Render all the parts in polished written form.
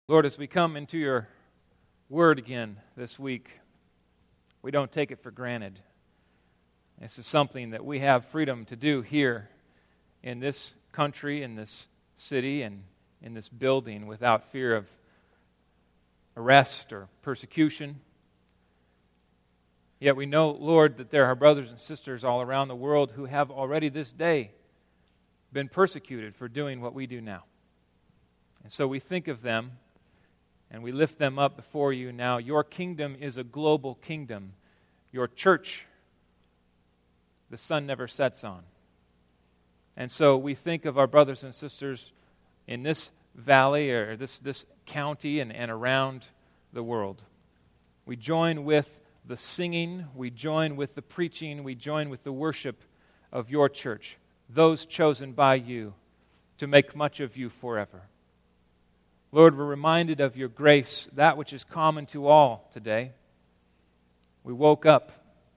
Lord, as we come into your word again this week, we don't take it for granted. This is something that we have freedom to do here in this country, in this city, and in this building without fear of arrest or persecution. Yet we know, Lord, that there are brothers and sisters all around the world who have already this day been persecuted for doing what we do now. And so we think of them and we lift them up before you now. Your kingdom is a global kingdom. Your church, the sun never sets on. And so we think of our brothers and sisters in this valley or this county and around the world. We join with the singing, we join with the preaching, we join with the worship of your church, those chosen by you to make much of you forever. Lord, we're reminded of your grace, that which is common to all today. We woke up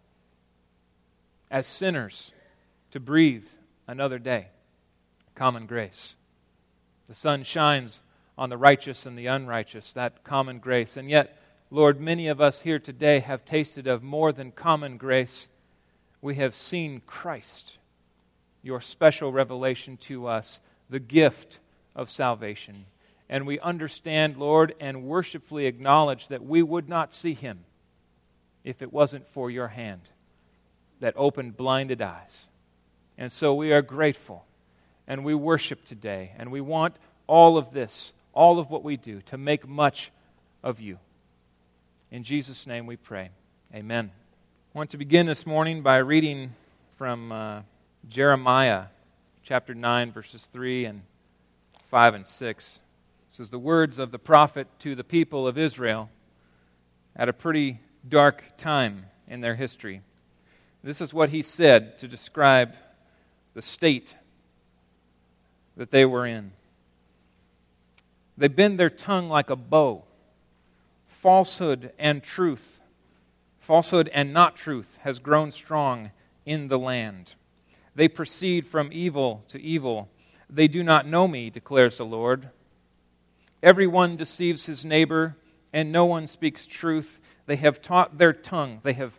as sinners to breathe another day. Common grace. The sun shines on the righteous and the unrighteous, that common grace. And yet, Lord, many of us here today have tasted of more than common grace. We have seen Christ, your special revelation to us, the gift of salvation. And we understand, Lord, and worshipfully acknowledge that we would not see Him if it wasn't for your hand that opened blinded eyes. And so we are grateful, and we worship today, and we want all of this, all of what we do, to make much of you. In Jesus' name we pray. Amen. I want to begin this morning by reading from Jeremiah chapter 9, verses 3 and 5 and 6. This is the words of the prophet to the people of Israel at a pretty dark time in their history. This is what he said to describe the state that they were in. They bend their tongue like a bow. Falsehood and truth, falsehood and not truth has grown strong in the land. They proceed from evil to evil. They do not know me, declares the Lord. Everyone deceives his neighbor, and no one speaks truth. They have taught their tongue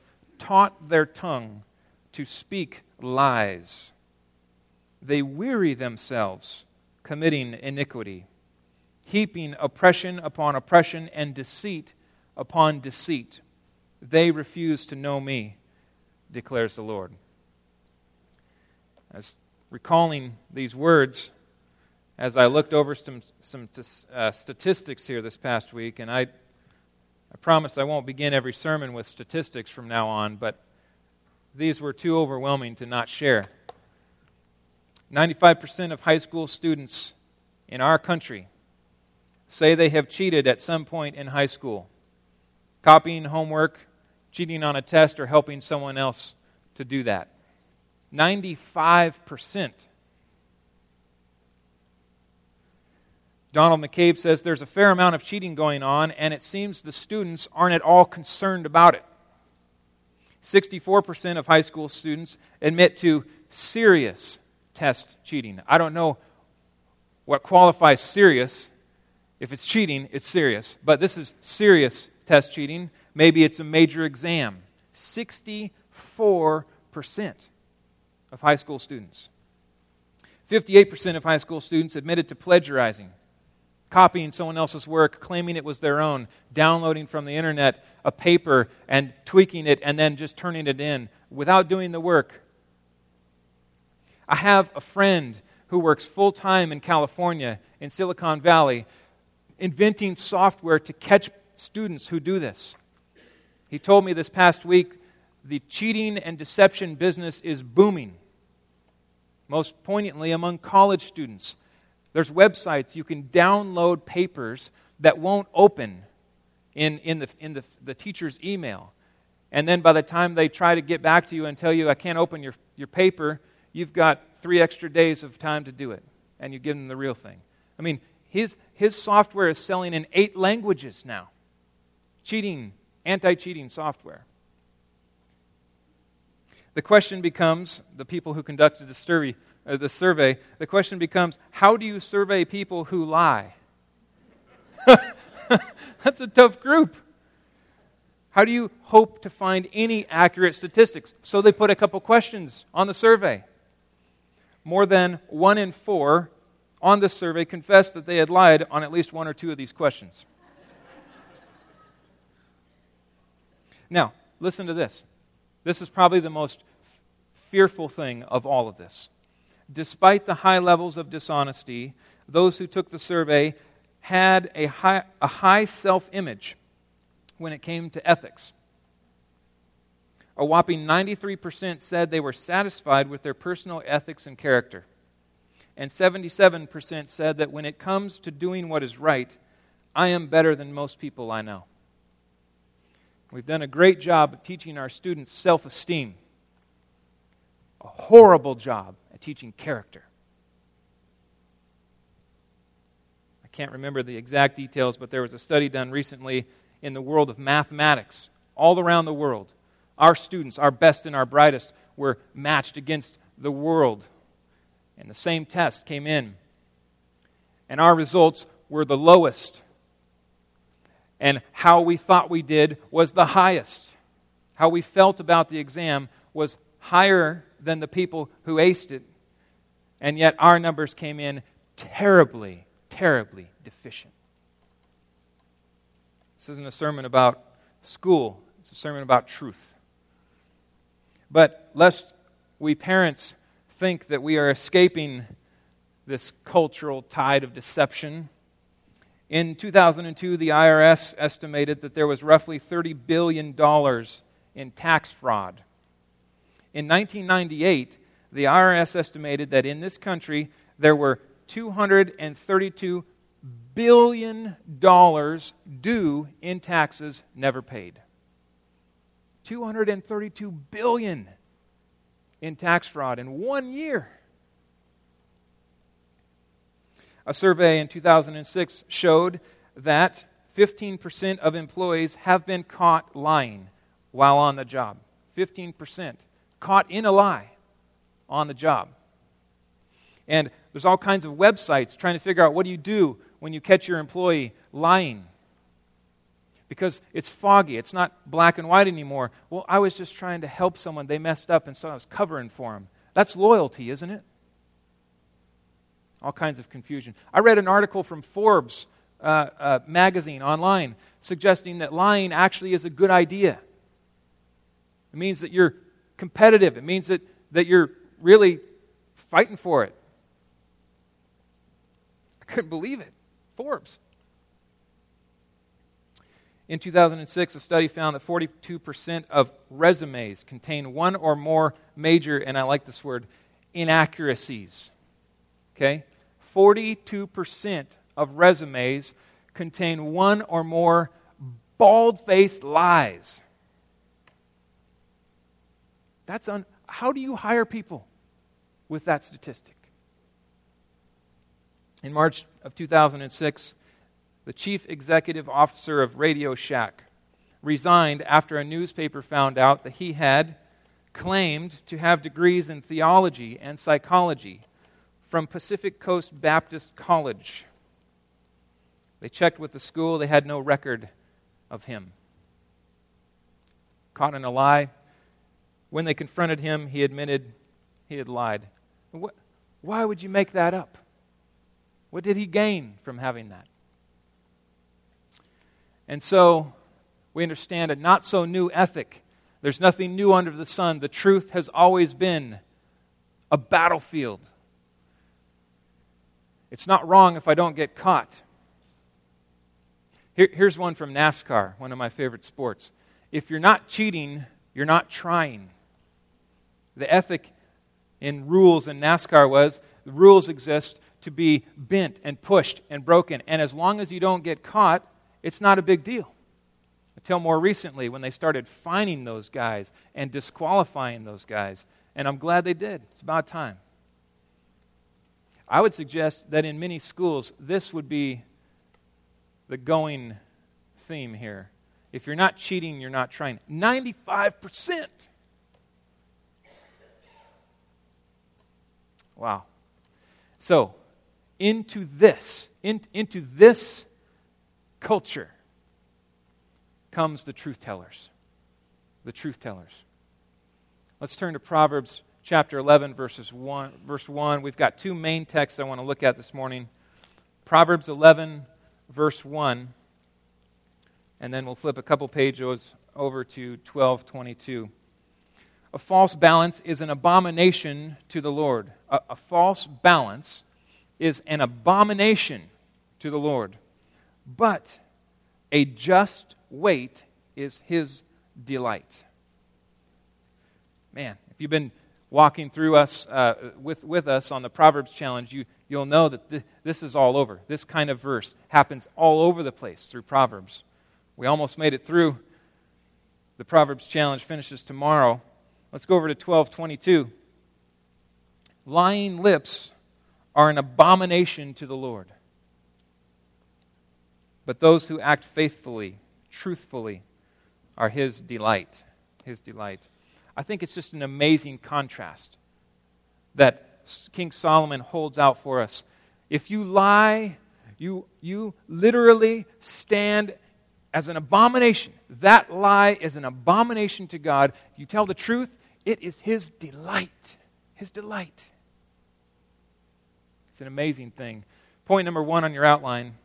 to speak lies. They weary themselves, committing iniquity, heaping oppression upon oppression and deceit upon deceit. They refuse to know me, declares the Lord. As recalling these words, as I looked over some statistics here this past week, and I promise I won't begin every sermon with statistics from now on, but these were too overwhelming to not share. 95% of high school students in our country say they have cheated at some point in high school. Copying homework, cheating on a test, or helping someone else to do that. 95%. Donald McCabe says there's a fair amount of cheating going on, and it seems the students aren't at all concerned about it. 64% of high school students admit to serious test cheating. I don't know what qualifies serious. If it's cheating, it's serious. But this is serious test cheating. Maybe it's a major exam. 64% of high school students. 58% of high school students admitted to plagiarizing, copying someone else's work, claiming it was their own, downloading from the internet a paper and tweaking it and then just turning it in without doing the work. I have a friend who works full-time in California, in Silicon Valley, inventing software to catch students who do this. He told me this past week the cheating and deception business is booming, most poignantly among college students. There's websites you can download papers that won't open in the teacher's email. And then by the time they try to get back to you and tell you, I can't open your paper, you've got 3 extra days of time to do it. And you give them the real thing. I mean, his software is selling in 8 languages now. Cheating, anti-cheating software. The question becomes, the people who conducted the survey, the question becomes, how do you survey people who lie? a tough group. How do you hope to find any accurate statistics? So they put a couple questions on the survey. More than 1 in 4 on this survey confessed that they had lied on at least 1 or 2 of these questions. Now, listen to this. This is probably the most fearful thing of all of this. Despite the high levels of dishonesty, those who took the survey had a high self-image when it came to ethics. A whopping 93% said they were satisfied with their personal ethics and character. And 77% said that when it comes to doing what is right, I am better than most people I know. We've done a great job of teaching our students self-esteem. A horrible job at teaching character. I can't remember the exact details, but there was a study done recently in the world of mathematics, all around the world. Our students, our best and our brightest, were matched against the world. And the same test came in. And our results were the lowest. And how we thought we did was the highest. How we felt about the exam was higher than the people who aced it. And yet our numbers came in terribly, terribly deficient. This isn't a sermon about school. It's a sermon about truth. But lest we parents think that we are escaping this cultural tide of deception, in 2002, the IRS estimated that there was roughly $30 billion in tax fraud. In 1998, the IRS estimated that in this country there were $232 billion due in taxes never paid. $232 billion in tax fraud in 1 year. A survey in 2006 showed that 15% of employees have been caught lying while on the job. 15% caught in a lie on the job. And there's all kinds of websites trying to figure out what do you do when you catch your employee lying. Because it's foggy. It's not black and white anymore. Well, I was just trying to help someone. They messed up, and so I was covering for them. That's loyalty, isn't it? All kinds of confusion. I read an article from Forbes magazine online suggesting that lying actually is a good idea. It means that you're competitive. It means that you're really fighting for it. I couldn't believe it. Forbes. In 2006, a study found that 42% of resumes contain one or more major, and I like this word, inaccuracies. Okay? 42% of resumes contain one or more bald-faced lies. How do you hire people with that statistic? In March of 2006, the chief executive officer of Radio Shack resigned after a newspaper found out that he had claimed to have degrees in theology and psychology from Pacific Coast Baptist College. They checked with the school. They had no record of him. Caught in a lie. When they confronted him, he admitted he had lied. Why would you make that up? What did he gain from having that? And so we understand a not-so-new ethic. There's nothing new under the sun. The truth has always been a battlefield. It's not wrong if I don't get caught. Here's one from NASCAR, one of my favorite sports. If you're not cheating, you're not trying. The ethic in rules in NASCAR was the rules exist to be bent and pushed and broken. And as long as you don't get caught, it's not a big deal. Until more recently when they started fining those guys and disqualifying those guys. And I'm glad they did. It's about time. I would suggest that in many schools, this would be the going theme here. If you're not cheating, you're not trying. 95%. Wow. So, into this culture, comes the truth tellers. The truth tellers. Let's turn to Proverbs chapter 11, verse 1. We've got two main texts I want to look at this morning. Proverbs 11, verse 1. And then we'll flip a couple pages over to 12:22. A false balance is an abomination to the Lord. A false balance is an abomination to the Lord. But a just weight is His delight. Man, if you've been walking through us with us on the Proverbs Challenge, you'll know that this is all over. This kind of verse happens all over the place through Proverbs. We almost made it through. The Proverbs Challenge finishes tomorrow. Let's go over to 12:22. Lying lips are an abomination to the Lord, but those who act faithfully, truthfully, are His delight. His delight. I think it's just an amazing contrast that King Solomon holds out for us. If you lie, you literally stand as an abomination. That lie is an abomination to God. You tell the truth, it is His delight. His delight. It's an amazing thing. Point number 1 on your outline.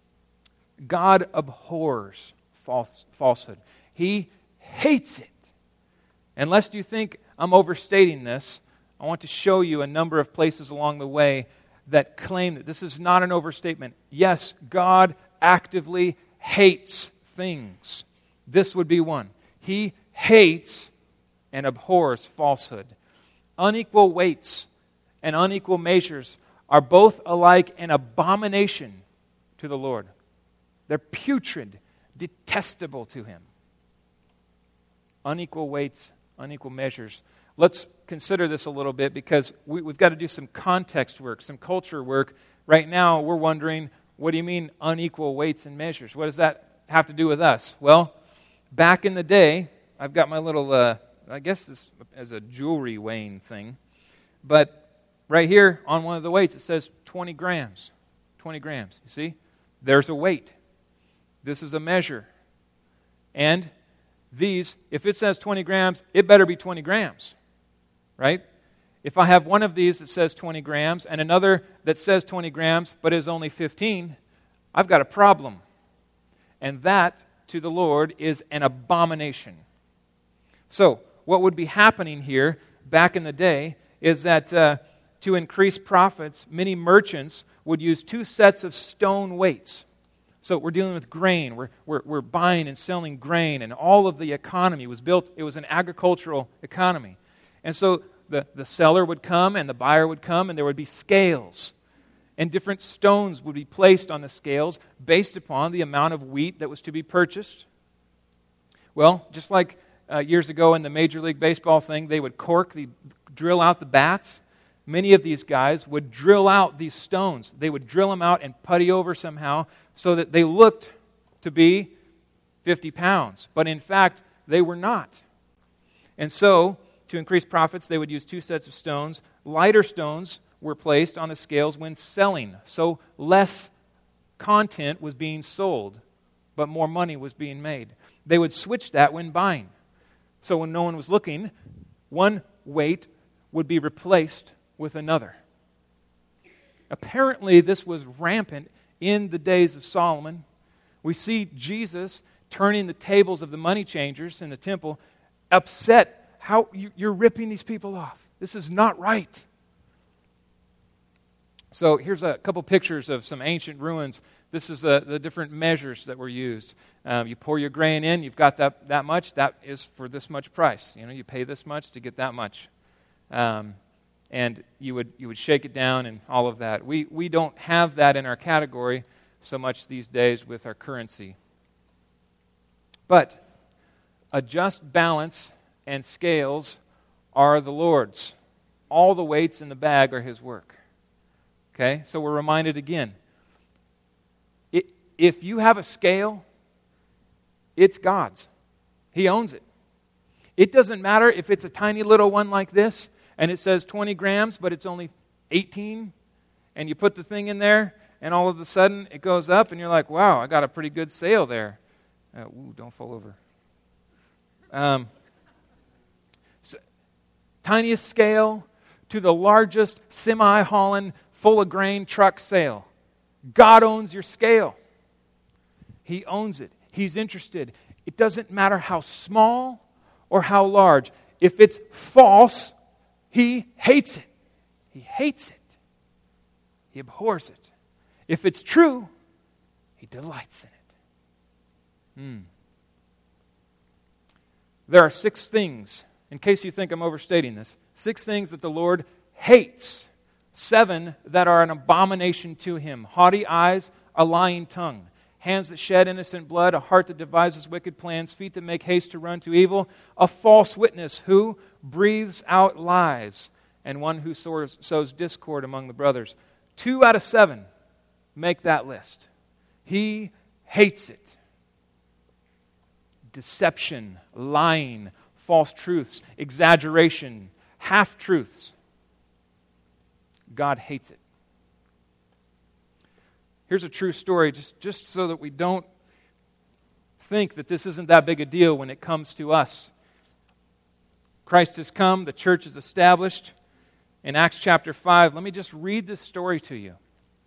God abhors falsehood. He hates it. And lest you think I'm overstating this, I want to show you a number of places along the way that claim that this is not an overstatement. Yes, God actively hates things. This would be one. He hates and abhors falsehood. Unequal weights and unequal measures are both alike an abomination to the Lord. They're putrid, detestable to Him. Unequal weights, unequal measures. Let's consider this a little bit because we've got to do some context work, some culture work. Right now, we're wondering, what do you mean unequal weights and measures? What does that have to do with us? Well, back in the day, I've got my little, I guess this as a jewelry weighing thing, but right here on one of the weights, it says 20 grams. 20 grams. You see? There's a weight. This is a measure. And these, if it says 20 grams, it better be 20 grams. Right? If I have one of these that says 20 grams and another that says 20 grams but is only 15, I've got a problem. And that, to the Lord, is an abomination. So, what would be happening here back in the day is that to increase profits, many merchants would use 2 sets of stone weights. So we're dealing with grain. We're buying and selling grain, and all of the economy was built. It was an agricultural economy. And so the seller would come and the buyer would come, and there would be scales. And different stones would be placed on the scales based upon the amount of wheat that was to be purchased. Well, just like years ago in the Major League Baseball thing, they would drill out the bats. Many of these guys would drill out these stones. They would drill them out and putty over somehow so that they looked to be 50 pounds. But in fact, they were not. And so, to increase profits, they would use 2 sets of stones. Lighter stones were placed on the scales when selling. So less content was being sold, but more money was being made. They would switch that when buying. So when no one was looking, one weight would be replaced with another. Apparently, this was rampant in the days of Solomon. We see Jesus turning the tables of the money changers in the temple, upset. How you're ripping these people off. This is not right. So here's a couple pictures of some ancient ruins. This is the different measures that were used. You pour your grain in, you've got that much. That is for this much price. You pay this much to get that much. And you would shake it down and all of that. We don't have that in our category so much these days with our currency. But a just balance and scales are the Lord's. All the weights in the bag are His work. Okay? So we're reminded again. If you have a scale, it's God's. He owns it. It doesn't matter if it's a tiny little one like this, and it says 20 grams, but it's only 18, and you put the thing in there, and all of a sudden it goes up, and you're like, wow, I got a pretty good sale there. Don't fall over. Tiniest scale to the largest semi-hauling, full of grain truck sale. God owns your scale. He owns it. He's interested. It doesn't matter how small or how large. If it's false, He hates it. He hates it. He abhors it. If it's true, He delights in it. There are 6 things, in case you think I'm overstating this, 6 things that the Lord hates. 7 that are an abomination to Him. Haughty eyes, a lying tongue, hands that shed innocent blood, a heart that devises wicked plans, feet that make haste to run to evil, a false witness who breathes out lies, and one who sows discord among the brothers. 2 out of 7 make that list. He hates it. Deception, lying, false truths, exaggeration, half-truths. God hates it. Here's a true story, just so that we don't think that this isn't that big a deal when it comes to us. Christ has come, the church is established. In Acts chapter 5, let me just read this story to you.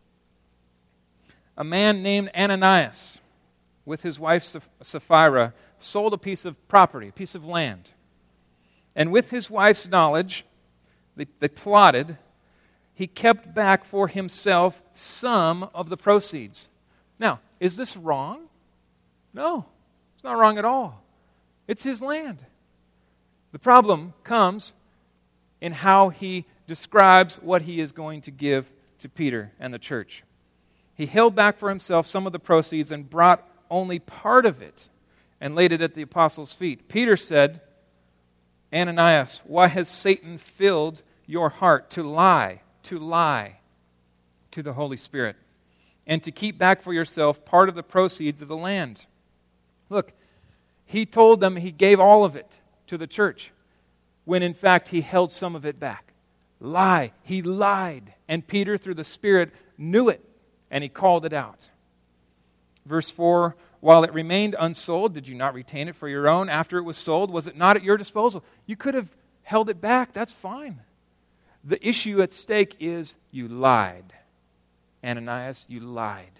A man named Ananias, with his wife Sapphira, sold a piece of property, a piece of land. And with his wife's knowledge, they plotted, he kept back for himself some of the proceeds. Now, is this wrong? No, it's not wrong at all. It's his land. The problem comes in how he describes what he is going to give to Peter and the church. He held back for himself some of the proceeds and brought only part of it and laid it at the apostles' feet. Peter said, Ananias, why has Satan filled your heart to lie to the Holy Spirit and to keep back for yourself part of the proceeds of the land? Look, he told them he gave all of it to the church when in fact he held some of it back. Lie. He lied. And Peter, through the Spirit, knew it and he called it out. Verse 4, while it remained unsold, did you not retain it for your own? After it was sold, was it not at your disposal? You could have held it back. That's fine. The issue at stake is you lied. Ananias, you lied.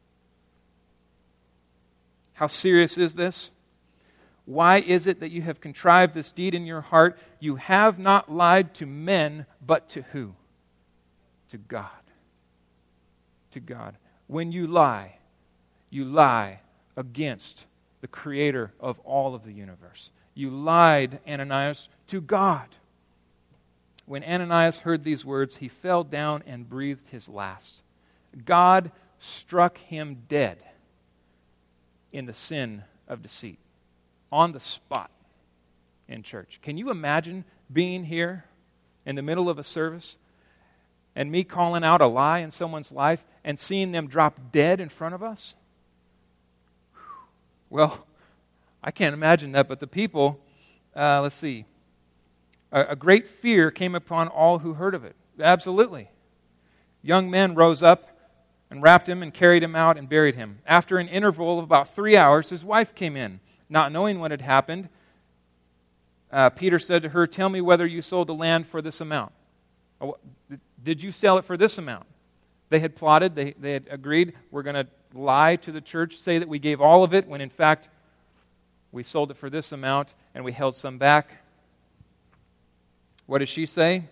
How serious is this? Why is it that you have contrived this deed in your heart? You have not lied to men, but to who? To God. To God. When you lie against the Creator of all of the universe. You lied, Ananias, to God. When Ananias heard these words, he fell down and breathed his last. God struck him dead in the sin of deceit, on the spot in church. Can you imagine being here in the middle of a service and me calling out a lie in someone's life and seeing them drop dead in front of us? Well, I can't imagine that, but the people, let's see. A great fear came upon all who heard of it. Absolutely. Young men rose up and wrapped him and carried him out and buried him. After an interval of about 3 hours, his wife came in. Not knowing what had happened, Peter said to her, tell me whether you sold the land for this amount. Did you sell it for this amount? They had plotted, they had agreed, we're going to lie to the church, say that we gave all of it, when in fact we sold it for this amount and we held some back. What does she say?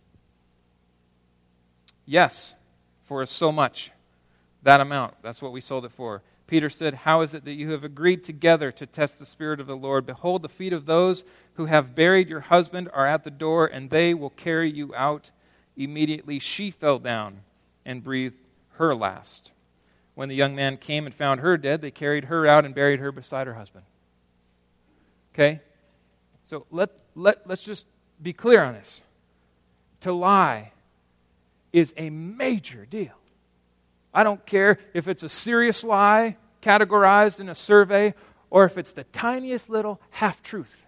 Yes, for so much, that amount. That's what we sold it for. Peter said, how is it that you have agreed together to test the Spirit of the Lord? Behold, the feet of those who have buried your husband are at the door, and they will carry you out. Immediately she fell down and breathed her last. When the young man came and found her dead, they carried her out and buried her beside her husband. Okay? So let's just be clear on this. To lie is a major deal. I don't care if it's a serious lie categorized in a survey or if it's the tiniest little half-truth.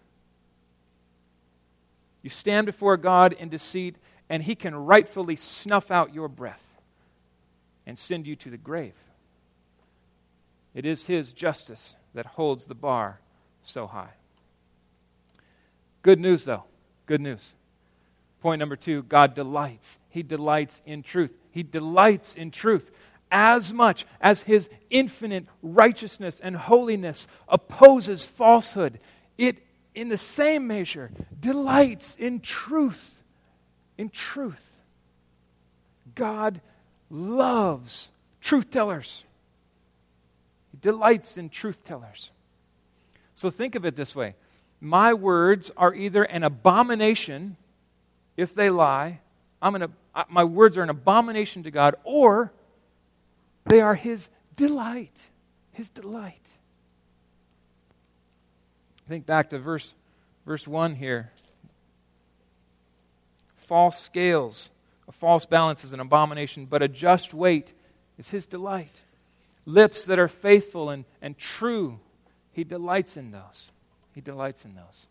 You stand before God in deceit and He can rightfully snuff out your breath and send you to the grave. It is His justice that holds the bar so high. Good news, though. Good news. Point number 2, God delights. He delights in truth. He delights in truth as much as His infinite righteousness and holiness opposes falsehood. It, in the same measure, delights in truth. In truth. God loves truth tellers. He delights in truth tellers. So think of it this way. My words are either an abomination if they lie. My words are an abomination to God, or they are His delight. His delight. Think back to verse 1 here. False scales, a false balance is an abomination, but a just weight is His delight. Lips that are faithful and true, He delights in those. He delights in those.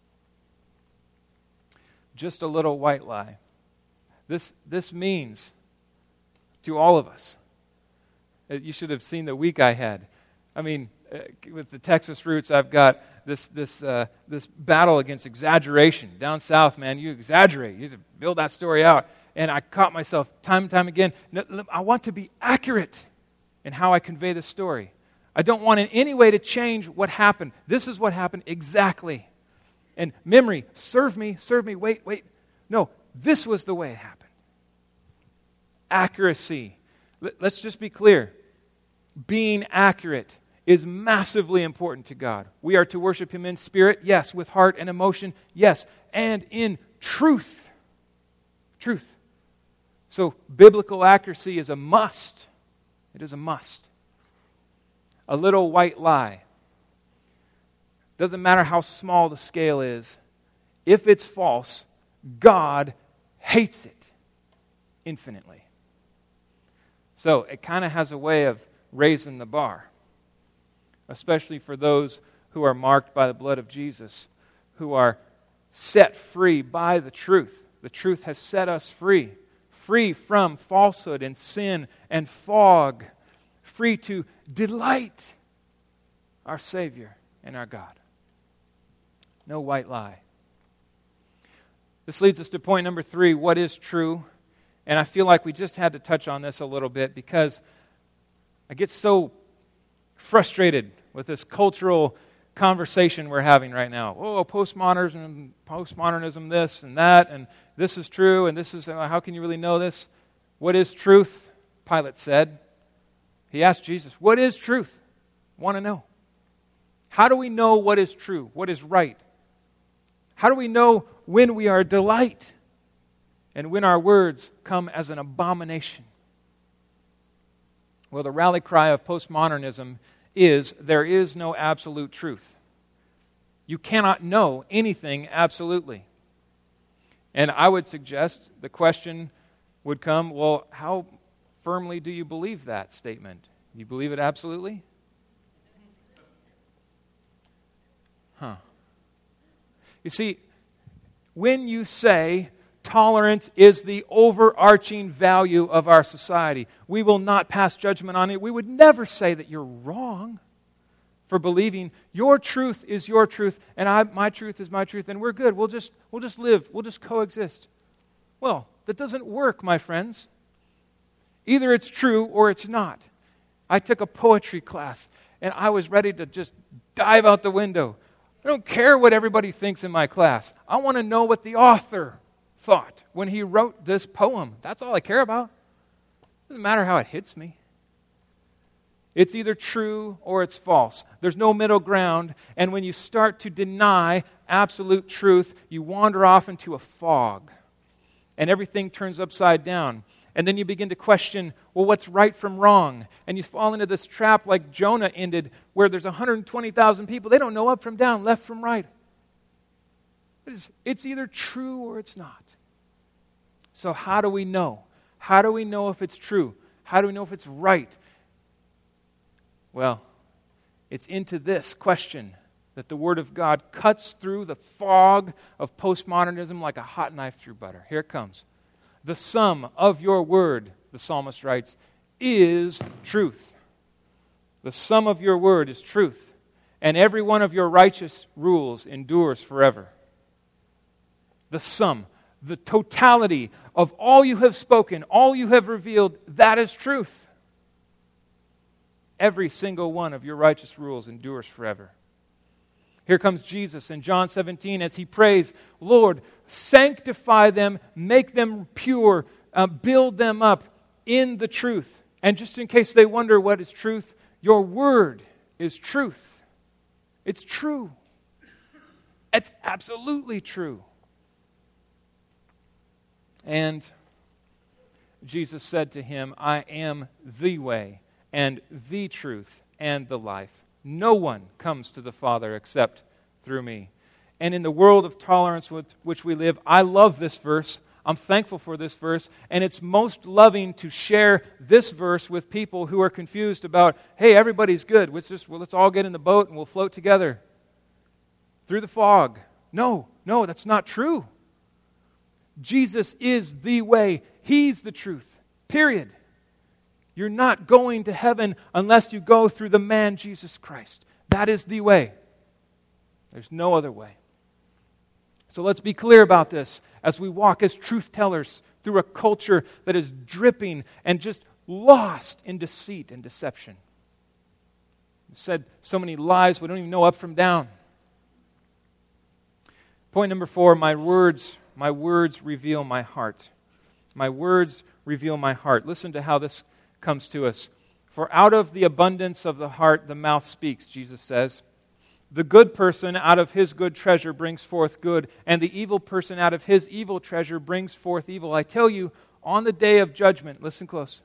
Just a little white lie. This means to all of us. You should have seen the week I had. I mean, with the Texas roots, I've got this battle against exaggeration. Down south, man, you exaggerate. You just build that story out. And I caught myself time and time again. I want to be accurate in how I convey the story. I don't want in any way to change what happened. This is what happened exactly. And memory, serve me, wait. No, this was the way it happened. Accuracy. Let's just be clear. Being accurate is massively important to God. We are to worship Him in spirit, yes, with heart and emotion, yes, and in truth. Truth. So biblical accuracy is a must. It is a must. A little white lie. Doesn't matter how small the scale is. If it's false, God hates it infinitely. So it kind of has a way of raising the bar, especially for those who are marked by the blood of Jesus, who are set free by the truth. The truth has set us free from falsehood and sin and fog, free to delight our Savior and our God. No white lie. This leads us to point number 3, what is true? And I feel like we just had to touch on this a little bit because I get so frustrated with this cultural conversation we're having right now. Oh, postmodernism, this and that, and this is true, and this is, how can you really know this? What is truth? Pilate said. He asked Jesus, what is truth? Want to know. How do we know what is true, what is right? How do we know when we are delight and when our words come as an abomination? Well, the rally cry of postmodernism is there is no absolute truth. You cannot know anything absolutely. And I would suggest the question would come, well, how firmly do you believe that statement? You believe it absolutely? You see, when you say tolerance is the overarching value of our society, we will not pass judgment on it. We would never say that you're wrong for believing your truth is your truth and my truth is my truth, and we're good. We'll just live. We'll just coexist. Well, that doesn't work, my friends. Either it's true or it's not. I took a poetry class, and I was ready to just dive out the window. I don't care what everybody thinks in my class. I want to know what the author thought when he wrote this poem. That's all I care about. It doesn't matter how it hits me. It's either true or it's false. There's no middle ground. And when you start to deny absolute truth, you wander off into a fog. And everything turns upside down. And then you begin to question, well, what's right from wrong? And you fall into this trap like Jonah ended, where there's 120,000 people. They don't know up from down, left from right. It's either true or it's not. So how do we know? How do we know if it's true? How do we know if it's right? Well, it's into this question that the Word of God cuts through the fog of postmodernism like a hot knife through butter. Here it comes. The sum of your word, the psalmist writes, is truth. The sum of your word is truth, and every one of your righteous rules endures forever. The sum, the totality of all you have spoken, all you have revealed, that is truth. Every single one of your righteous rules endures forever. Here comes Jesus in John 17 as he prays, Lord, sanctify them, make them pure, build them up in the truth. And just in case they wonder what is truth, your word is truth. It's true. It's absolutely true. And Jesus said to him, I am the way and the truth and the life. No one comes to the Father except through me. And in the world of tolerance with which we live, I love this verse. I'm thankful for this verse. And it's most loving to share this verse with people who are confused about, hey, everybody's good. Let's all get in the boat and we'll float together through the fog. No, that's not true. Jesus is the way. He's the truth. Period. You're not going to heaven unless you go through the man Jesus Christ. That is the way. There's no other way. So let's be clear about this as we walk as truth tellers through a culture that is dripping and just lost in deceit and deception. We've said so many lies we don't even know up from down. Point number 4, my words reveal my heart. My words reveal my heart. Listen to how this comes to us. For out of the abundance of the heart, the mouth speaks, Jesus says. The good person out of his good treasure brings forth good, and the evil person out of his evil treasure brings forth evil. I tell you, on the day of judgment, listen close,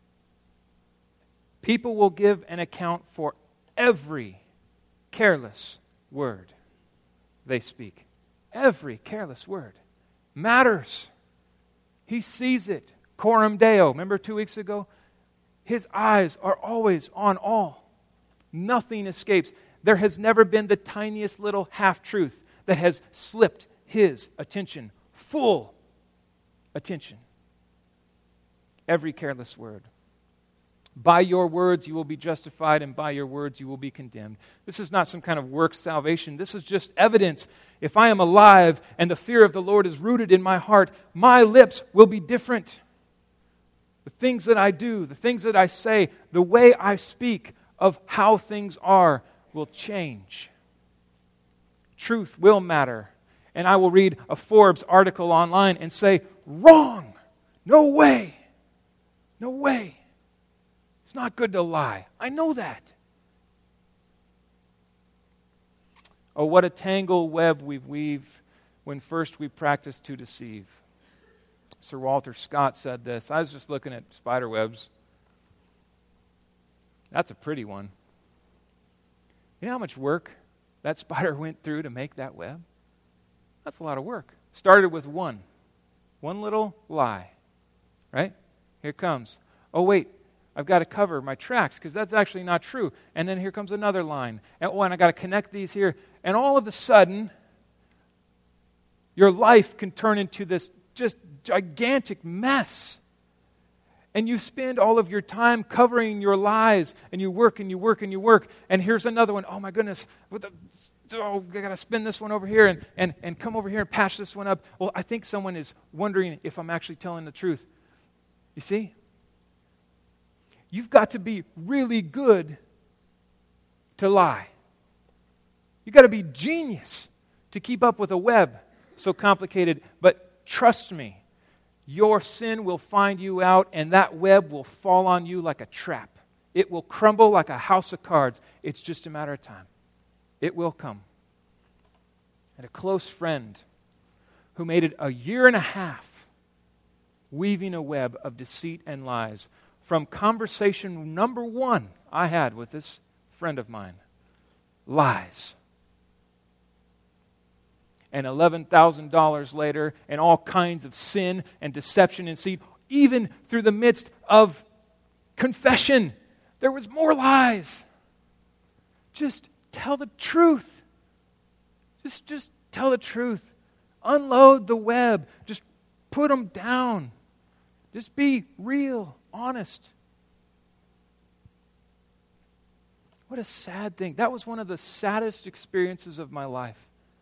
people will give an account for every careless word they speak. Every careless word matters. He sees it. Coram Deo. Remember 2 weeks ago? His eyes are always on all. Nothing escapes. There has never been the tiniest little half-truth that has slipped his attention. Full attention. Every careless word. By your words you will be justified, and by your words you will be condemned. This is not some kind of works salvation. This is just evidence. If I am alive and the fear of the Lord is rooted in my heart, my lips will be different. The things that I do, the things that I say, the way I speak of how things are will change. Truth will matter. And I will read a Forbes article online and say, wrong! No way! No way! It's not good to lie. I know that. Oh, what a tangled web we weave when first we practice to deceive. Sir Walter Scott said this. I was just looking at spider webs. That's a pretty one. You know how much work that spider went through to make that web? That's a lot of work. Started with one little lie. Right? Here it comes. Oh, wait. I've got to cover my tracks because that's actually not true. And then here comes another line. And I got to connect these here. And all of a sudden, your life can turn into this just gigantic mess. And you spend all of your time covering your lies, and you work and you work and you work. And here's another one. Oh my goodness, I got to spin this one over here and come over here and patch this one up. Well, I think someone is wondering if I'm actually telling the truth. You see? You've got to be really good to lie. You've got to be genius to keep up with a web so complicated. But trust me, your sin will find you out, and that web will fall on you like a trap. It will crumble like a house of cards. It's just a matter of time. It will come. And a close friend who made it 1.5 years weaving a web of deceit and lies from conversation number 1 I had with this friend of mine. Lies. And $11,000 later, and all kinds of sin and deception and deceit, even through the midst of confession, there was more lies. Just tell the truth. Just tell the truth. Unload the web. Just put them down. Just be real, honest. What a sad thing. That was one of the saddest experiences of my life.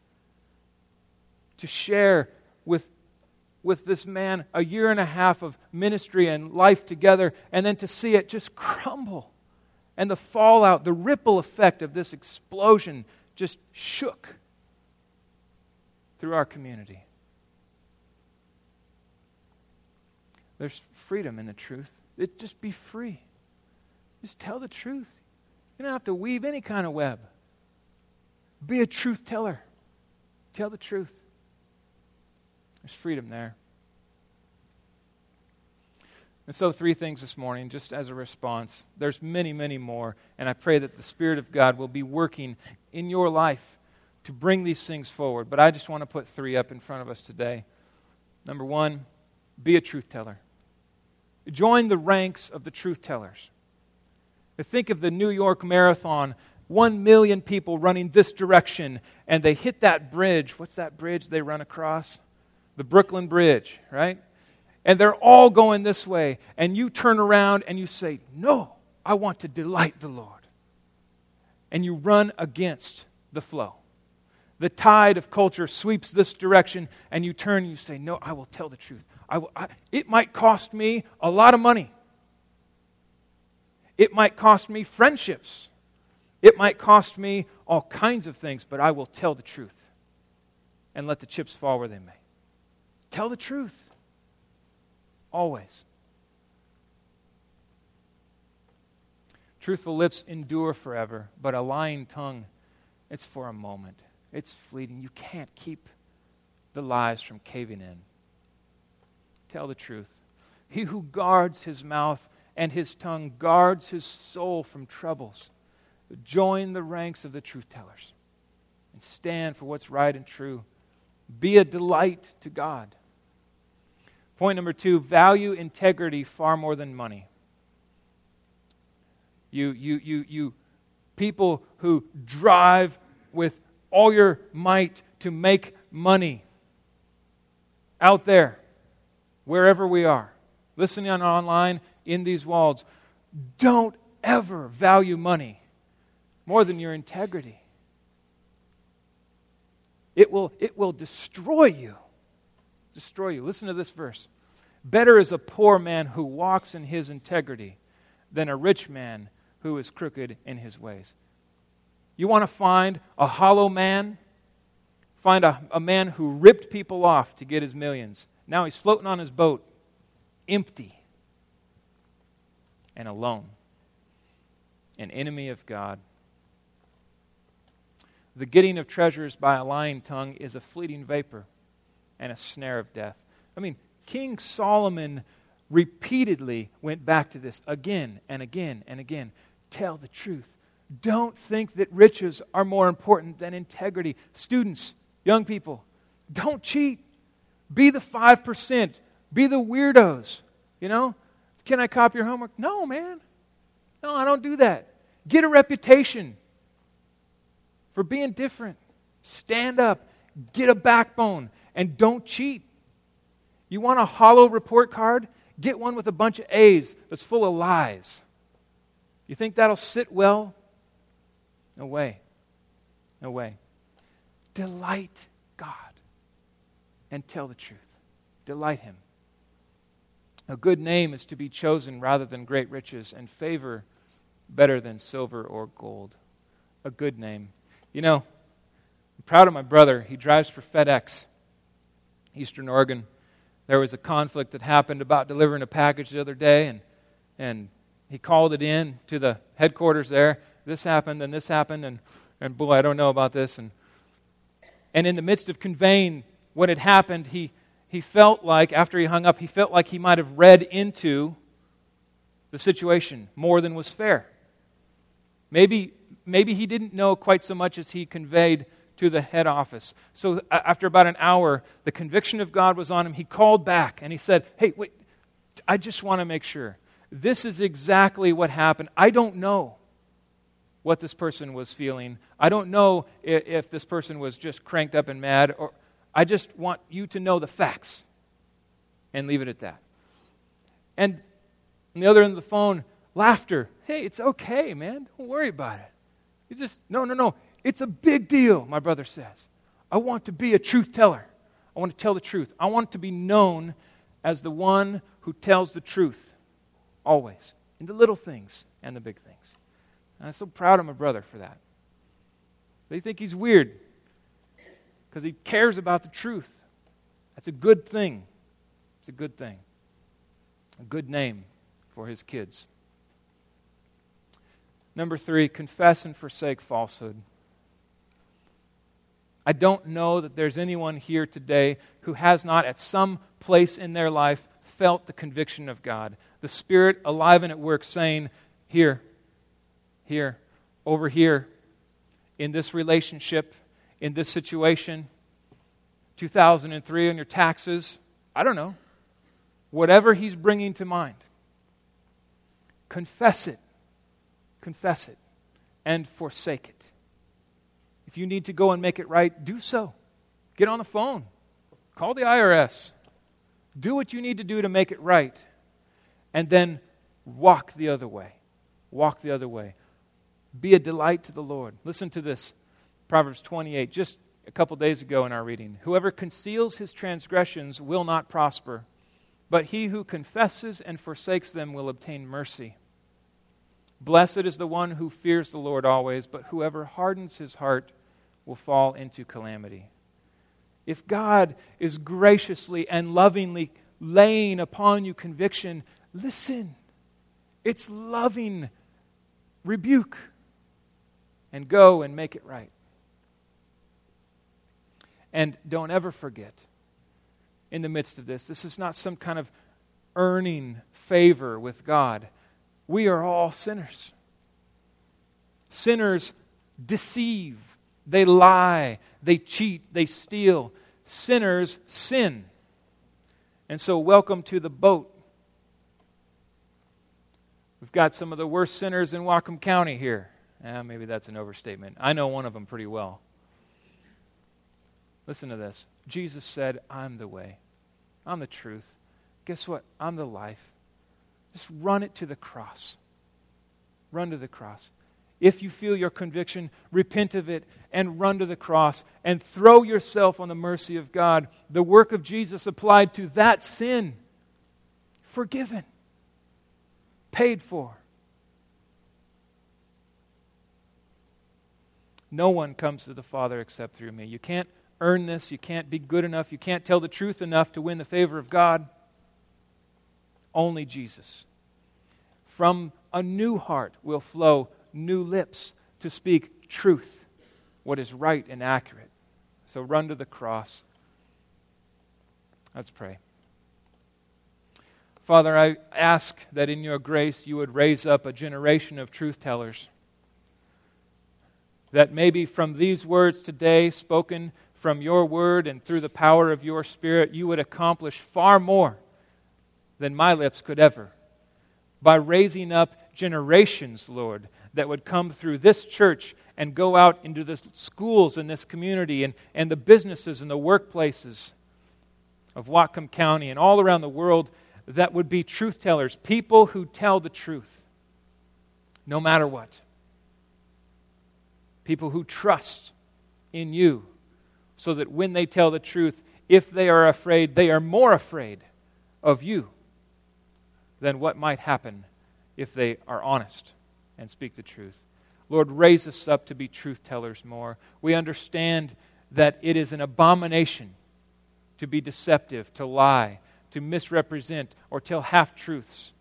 To share with this man a year and a half of ministry and life together, and then to see it just crumble. And the fallout, the ripple effect of this explosion just shook through our community. There's freedom in the truth. Just be free. Just tell the truth. You don't have to weave any kind of web. Be a truth teller. Tell the truth. There's freedom there. And so 3 things this morning, just as a response. There's many, many more. And I pray that the Spirit of God will be working in your life to bring these things forward. But I just want to put 3 up in front of us today. Number 1, be a truth teller. Join the ranks of the truth tellers. Think of the New York Marathon, 1 million people running this direction, and they hit that bridge. What's that bridge they run across? The Brooklyn Bridge, right? And they're all going this way, and you turn around and you say, no, I want to delight the Lord. And you run against the flow. The tide of culture sweeps this direction, and you turn and you say, no, I will tell the truth. It might cost me a lot of money. It might cost me friendships. It might cost me all kinds of things, but I will tell the truth and let the chips fall where they may. Tell the truth. Always. Truthful lips endure forever, but a lying tongue, it's for a moment. It's fleeting. You can't keep the lies from caving in. Tell the truth. He who guards his mouth and his tongue guards his soul from troubles. Join the ranks of the truth tellers and stand for what's right and true. Be a delight to God. Point number 2, value integrity far more than money. You people who drive with all your might to make money out there, wherever we are, listening on online, in these walls, don't ever value money more than your integrity. It will destroy you. Destroy you. Listen to this verse. Better is a poor man who walks in his integrity than a rich man who is crooked in his ways. You want to find a hollow man? Find a man who ripped people off to get his millions. Now he's floating on his boat, empty and alone, an enemy of God. The getting of treasures by a lying tongue is a fleeting vapor and a snare of death. I mean, King Solomon repeatedly went back to this again and again and again. Tell the truth. Don't think that riches are more important than integrity. Students, young people, don't cheat. Be the 5%. Be the weirdos. You know? Can I copy your homework? No, man. No, I don't do that. Get a reputation for being different. Stand up. Get a backbone. And don't cheat. You want a hollow report card? Get one with a bunch of A's that's full of lies. You think that'll sit well? No way. No way. Delight God and tell the truth. Delight Him. A good name is to be chosen rather than great riches, and favor better than silver or gold. A good name. You know, I'm proud of my brother. He drives for FedEx, Eastern Oregon. There was a conflict that happened about delivering a package the other day, and he called it in to the headquarters there. This happened, and this happened, and boy, I don't know about this. And in the midst of conveying what had happened, he felt like, after he hung up, he felt like he might have read into the situation more than was fair. Maybe he didn't know quite so much as he conveyed to the head office. So after about an hour, the conviction of God was on him. He called back and he said, hey, wait, I just want to make sure. This is exactly what happened. I don't know what this person was feeling. I don't know if this person was just cranked up and mad, or I just want you to know the facts and leave it at that. And on the other end of the phone, laughter. Hey, it's okay, man. Don't worry about it. You just, no. It's a big deal, my brother says. I want to be a truth teller. I want to tell the truth. I want to be known as the one who tells the truth, always, in the little things and the big things. And I'm so proud of my brother for that. They think he's weird because he cares about the truth. That's a good thing. It's a good thing. A good name for his kids. Number 3, confess and forsake falsehood. I don't know that there's anyone here today who has not at some place in their life felt the conviction of God. The Spirit alive and at work saying, here, over here, in this relationship, in this situation, 2003 on your taxes, I don't know. Whatever He's bringing to mind, confess it, and forsake it. If you need to go and make it right, do so. Get on the phone. Call the IRS. Do what you need to do to make it right. And then walk the other way. Walk the other way. Be a delight to the Lord. Listen to this. Proverbs 28, just a couple days ago in our reading. Whoever conceals his transgressions will not prosper, but he who confesses and forsakes them will obtain mercy. Blessed is the one who fears the Lord always, but whoever hardens his heart will fall into calamity. If God is graciously and lovingly laying upon you conviction, listen. It's loving rebuke. And go and make it right. And don't ever forget, in the midst of this is not some kind of earning favor with God. We are all sinners. Sinners deceive. They lie, they cheat, they steal. Sinners sin. And so welcome to the boat. We've got some of the worst sinners in Whatcom County here. Maybe that's an overstatement. I know one of them pretty well. Listen to this. Jesus said, I'm the way. I'm the truth. Guess what? I'm the life. Just run it to the cross. Run to the cross. If you feel your conviction, repent of it and run to the cross and throw yourself on the mercy of God. The work of Jesus applied to that sin. Forgiven. Paid for. No one comes to the Father except through me. You can't earn this. You can't be good enough. You can't tell the truth enough to win the favor of God. Only Jesus. From a new heart will flow new lips to speak truth, what is right and accurate. So run to the cross. Let's pray. Father, I ask that in your grace you would raise up a generation of truth tellers. That maybe from these words today, spoken from your word and through the power of your Spirit, you would accomplish far more than my lips could ever. By raising up generations, Lord, that would come through this church and go out into the schools in this community and the businesses and the workplaces of Whatcom County and all around the world that would be truth tellers, people who tell the truth, no matter what. People who trust in you so that when they tell the truth, if they are afraid, they are more afraid of you than what might happen if they are honest and speak the truth. Lord, raise us up to be truth tellers more. We understand that it is an abomination to be deceptive, to lie, to misrepresent, or tell half-truths.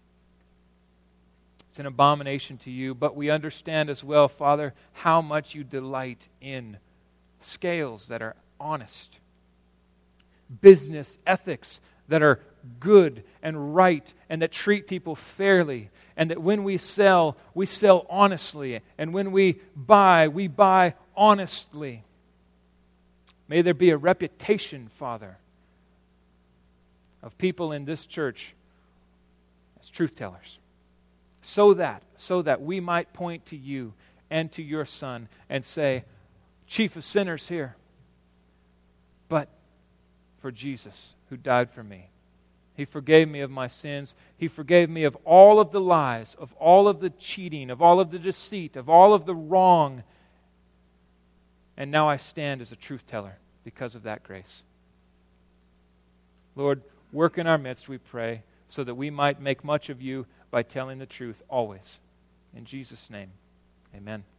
It's an abomination to you, but we understand as well, Father, how much you delight in scales that are honest, business ethics that are good and right, and that treat people fairly, and that when we sell honestly, and when we buy honestly. May there be a reputation, Father, of people in this church as truth tellers, so that we might point to you and to your Son and say, chief of sinners here, but for Jesus who died for me. He forgave me of my sins. He forgave me of all of the lies, of all of the cheating, of all of the deceit, of all of the wrong. And now I stand as a truth teller because of that grace. Lord, work in our midst, we pray, so that we might make much of you by telling the truth always. In Jesus' name, amen.